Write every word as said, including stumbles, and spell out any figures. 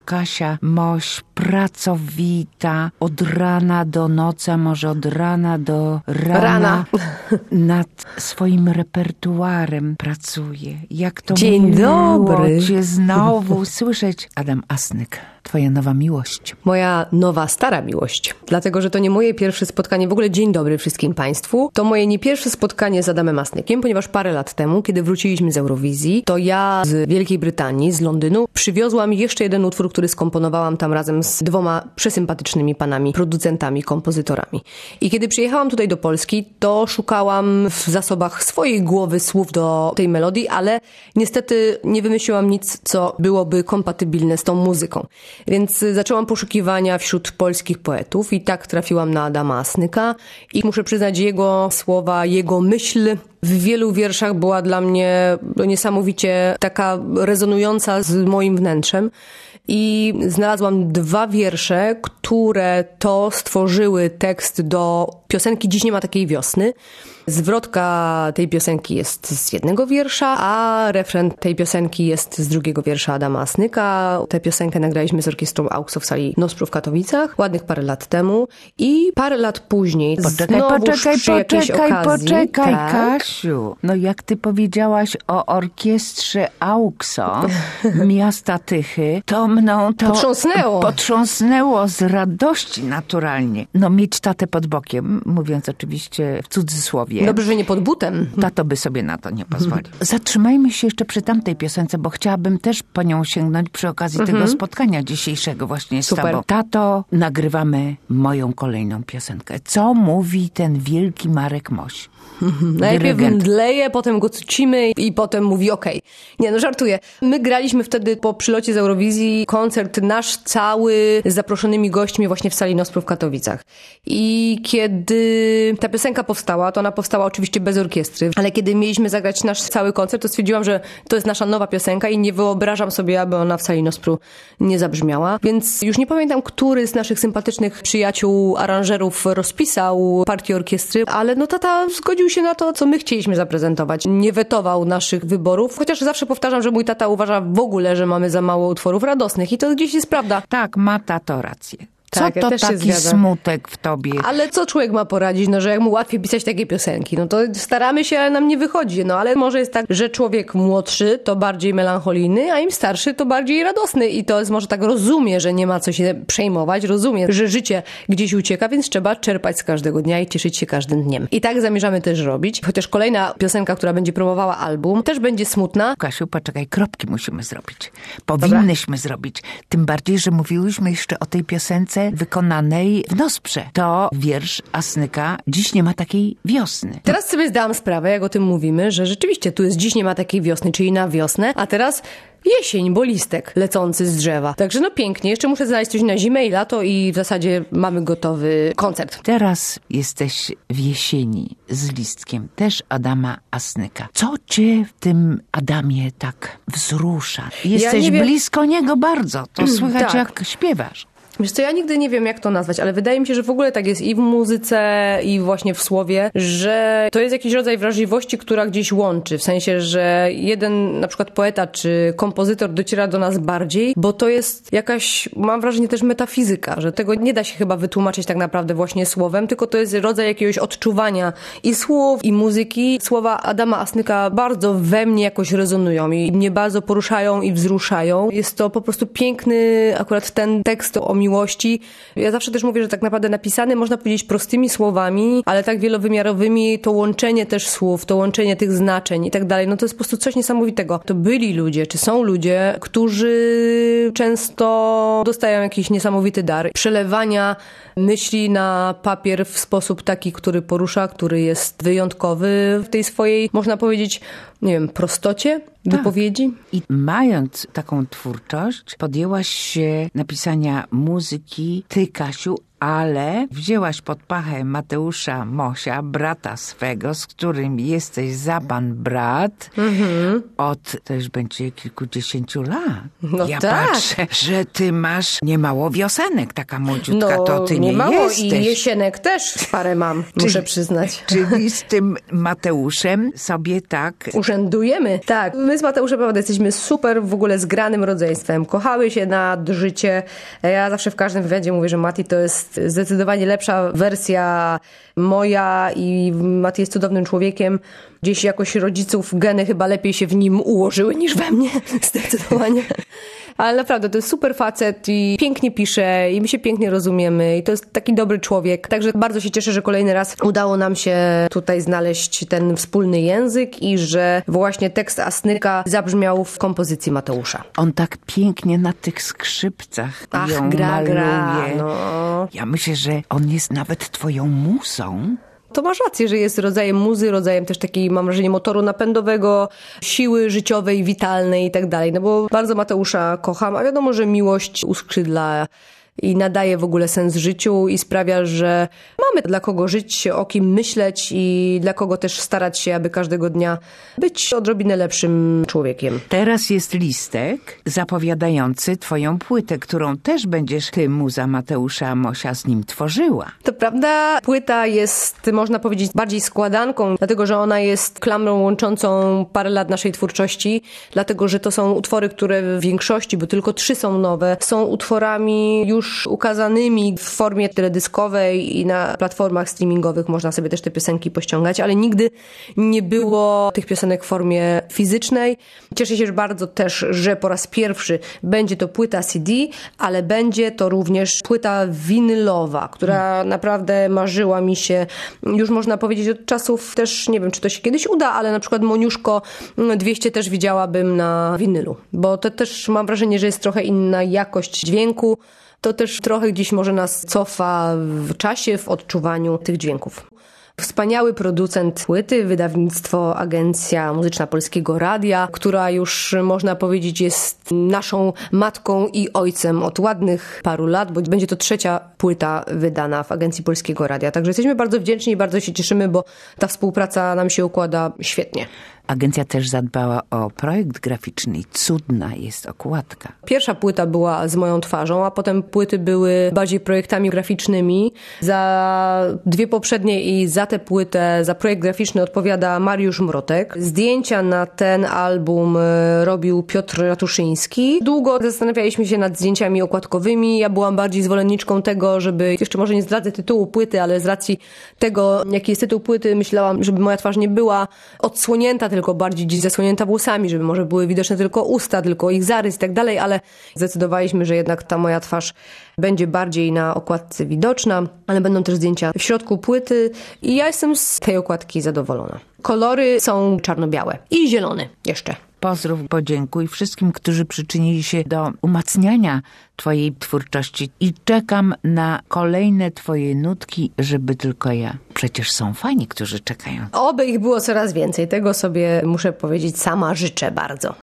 Kasia Moś, pracowita, od rana do nocy, może od rana do rana, rana. nad swoim repertuarem pracuje. Jak to Dzień miło dobry. Cię znowu słyszeć. Adam Asnyk, twoja nowa miłość. Moja nowa, stara miłość. Dlatego, że to nie moje pierwsze spotkanie, w ogóle dzień dobry wszystkim Państwu. To moje nie pierwsze spotkanie z Adamem Asnykiem, ponieważ parę lat temu, kiedy wróciliśmy z Eurowizji, to ja z Wielkiej Brytanii, z Londynu, przywiozłam jeszcze jeden utwór, który skomponowałam tam razem z dwoma przesympatycznymi panami, producentami, kompozytorami. I kiedy przyjechałam tutaj do Polski, to szukałam w zasobach swojej głowy słów do tej melodii, ale niestety nie wymyśliłam nic, co byłoby kompatybilne z tą muzyką. Więc zaczęłam poszukiwania wśród polskich poetów i tak trafiłam na Adama Asnyka i muszę przyznać, jego słowa, jego myśl w wielu wierszach była dla mnie niesamowicie taka rezonująca z moim wnętrzem. I znalazłam dwa wiersze, które to stworzyły tekst do piosenki Dziś nie ma takiej wiosny. Zwrotka tej piosenki jest z jednego wiersza, a refren tej piosenki jest z drugiego wiersza Adama Asnyka. Tę piosenkę nagraliśmy z orkiestrą AUKSO w sali Nospru w Katowicach ładnych parę lat temu i parę lat później Poczekaj, poczekaj, poczekaj, okazji, poczekaj, tak? Kasiu. No jak ty powiedziałaś o orkiestrze AUKSO miasta Tychy, to mną to potrząsnęło. potrząsnęło z radości naturalnie. No mieć tatę pod bokiem, mówiąc oczywiście w cudzysłowie. Dobrze, że nie pod butem. Tato by sobie na to nie pozwolił. Zatrzymajmy się jeszcze przy tamtej piosence, bo chciałabym też po nią sięgnąć przy okazji mhm. tego spotkania dzisiejszego właśnie z Super. tobą. Tato, nagrywamy moją kolejną piosenkę. Co mówi ten wielki Marek Moś? Najpierw mdleje, potem go cucimy i potem mówi okej. Okay. Nie, no żartuję. My graliśmy wtedy po przylocie z Eurowizji koncert nasz cały z zaproszonymi gośćmi właśnie w sali Nospru w Katowicach. I kiedy ta piosenka powstała, to ona powstała oczywiście bez orkiestry, ale kiedy mieliśmy zagrać nasz cały koncert, to stwierdziłam, że to jest nasza nowa piosenka i nie wyobrażam sobie, aby ona w sali Nospru nie zabrzmiała. Więc już nie pamiętam, który z naszych sympatycznych przyjaciół, aranżerów rozpisał partię orkiestry, ale no tata zgodził się na to, co my chcieliśmy zaprezentować. Nie wetował naszych wyborów, chociaż zawsze powtarzam, że mój tata uważa w ogóle, że mamy za mało utworów radosnych i to gdzieś jest prawda. Tak, ma tato rację. Co tak, to ja taki smutek w tobie? Ale co człowiek ma poradzić, no, że jak mu łatwiej pisać takie piosenki, no to staramy się, ale nam nie wychodzi. No ale może jest tak, że człowiek młodszy to bardziej melancholijny, a im starszy to bardziej radosny i to jest może tak rozumie, że nie ma co się przejmować, rozumie, że życie gdzieś ucieka, więc trzeba czerpać z każdego dnia i cieszyć się każdym dniem. I tak zamierzamy też robić, chociaż kolejna piosenka, która będzie promowała album, też będzie smutna. Kasiu, poczekaj, kropki musimy zrobić. Powinnyśmy Dobra. zrobić. Tym bardziej, że mówiłyśmy jeszcze o tej piosence wykonanej w Nosprze. To wiersz Asnyka Dziś nie ma takiej wiosny. Teraz sobie zdałam sprawę, jak o tym mówimy, że rzeczywiście tu jest Dziś nie ma takiej wiosny, czyli na wiosnę, a teraz jesień, bo listek lecący z drzewa. Także no pięknie. Jeszcze muszę znaleźć coś na zimę i lato i w zasadzie mamy gotowy koncert. Teraz jesteś w jesieni z listkiem też Adama Asnyka. Co cię w tym Adamie tak wzrusza? Jesteś ja blisko niego bardzo. To słychać tak. jak śpiewasz. Wiesz co, ja nigdy nie wiem, jak to nazwać, ale wydaje mi się, że w ogóle tak jest i w muzyce, i właśnie w słowie, że to jest jakiś rodzaj wrażliwości, która gdzieś łączy. W sensie, że jeden na przykład poeta czy kompozytor dociera do nas bardziej, bo to jest jakaś, mam wrażenie, też metafizyka, że tego nie da się chyba wytłumaczyć tak naprawdę właśnie słowem, tylko to jest rodzaj jakiegoś odczuwania i słów, i muzyki. Słowa Adama Asnyka bardzo we mnie jakoś rezonują i mnie bardzo poruszają i wzruszają. Jest to po prostu piękny akurat ten tekst o miłości. miłości. Ja zawsze też mówię, że tak naprawdę napisany można powiedzieć prostymi słowami, ale tak wielowymiarowymi, to łączenie też słów, to łączenie tych znaczeń i tak dalej, no to jest po prostu coś niesamowitego. To byli ludzie, czy są ludzie, którzy często dostają jakiś niesamowity dar przelewania myśli na papier w sposób taki, który porusza, który jest wyjątkowy w tej swojej, można powiedzieć, nie wiem, prostocie wypowiedzi. Tak. I mając taką twórczość, podjęłaś się napisania muzyki, ty, Kasiu, ale wzięłaś pod pachę Mateusza Mosia, brata swego, z którym jesteś za pan brat mhm. od, to już będzie kilkudziesięciu lat. No ja tak. patrzę, że ty masz niemało wiosenek, taka młodziutka, no, to ty nie, nie mało jesteś. I jesienek też parę mam, muszę przyznać. Czyli z tym Mateuszem sobie tak... Urzędujemy. Tak, my z Mateuszem naprawdę jesteśmy super w ogóle zgranym rodzeństwem. Kochały się nad życie. Ja zawsze w każdym wywiadzie mówię, że Mati to jest zdecydowanie lepsza wersja moja i Mati jest cudownym człowiekiem. Gdzieś jakoś rodziców geny chyba lepiej się w nim ułożyły niż we mnie. Zdecydowanie. Ale naprawdę to jest super facet i pięknie pisze i my się pięknie rozumiemy i to jest taki dobry człowiek. Także bardzo się cieszę, że kolejny raz udało nam się tutaj znaleźć ten wspólny język i że właśnie tekst Asnyka zabrzmiał w kompozycji Mateusza. On tak pięknie na tych skrzypcach Ach, ją gra, maluje. gra, no. Ja myślę, że on jest nawet twoją musą. To masz rację, że jest rodzajem muzy, rodzajem też takiej, mam wrażenie, motoru napędowego, siły życiowej, witalnej i tak dalej. No bo bardzo Mateusza kocham, a wiadomo, że miłość uskrzydla i nadaje w ogóle sens życiu i sprawia, że mamy dla kogo żyć, o kim myśleć i dla kogo też starać się, aby każdego dnia być odrobinę lepszym człowiekiem. Teraz jest listek zapowiadający twoją płytę, którą też będziesz ty, muza Mateusza Mosia, z nim tworzyła. To prawda, płyta jest, można powiedzieć, bardziej składanką, dlatego że ona jest klamrą łączącą parę lat naszej twórczości, dlatego że to są utwory, które w większości, bo tylko trzy są nowe, są utworami już ukazanymi w formie teledyskowej i na platformach streamingowych można sobie też te piosenki pościągać, ale nigdy nie było tych piosenek w formie fizycznej. Cieszę się bardzo też, że po raz pierwszy będzie to płyta C D, ale będzie to również płyta winylowa, która naprawdę marzyła mi się, już można powiedzieć od czasów też, nie wiem, czy to się kiedyś uda, ale na przykład Moniuszko dwieście też widziałabym na winylu, bo to też mam wrażenie, że jest trochę inna jakość dźwięku. To też trochę gdzieś może nas cofa w czasie, w odczuwaniu tych dźwięków. Wspaniały producent płyty, wydawnictwo Agencja Muzyczna Polskiego Radia, która już można powiedzieć jest naszą matką i ojcem od ładnych paru lat, bo będzie to trzecia płyta wydana w Agencji Polskiego Radia. Także jesteśmy bardzo wdzięczni i bardzo się cieszymy, bo ta współpraca nam się układa świetnie. Agencja też zadbała o projekt graficzny i cudna jest okładka. Pierwsza płyta była z moją twarzą, a potem płyty były bardziej projektami graficznymi. Za dwie poprzednie i za tę płytę, za projekt graficzny odpowiada Mariusz Mrotek. Zdjęcia na ten album robił Piotr Ratuszyński. Długo zastanawialiśmy się nad zdjęciami okładkowymi. Ja byłam bardziej zwolenniczką tego, żeby, jeszcze może nie zdradzę tytułu płyty, ale z racji tego, jaki jest tytuł płyty, myślałam, żeby moja twarz nie była odsłonięta, tylko bardziej gdzieś zasłonięta włosami, żeby może były widoczne tylko usta, tylko ich zarys i tak dalej, ale zdecydowaliśmy, że jednak ta moja twarz będzie bardziej na okładce widoczna, ale będą też zdjęcia w środku płyty i ja jestem z tej okładki zadowolona. Kolory są czarno-białe i zielony jeszcze. Pozdrów, podziękuj wszystkim, którzy przyczynili się do umacniania twojej twórczości i czekam na kolejne twoje nutki, żeby tylko ja. Przecież są fani, którzy czekają. Oby ich było coraz więcej. Tego sobie muszę powiedzieć sama życzę bardzo.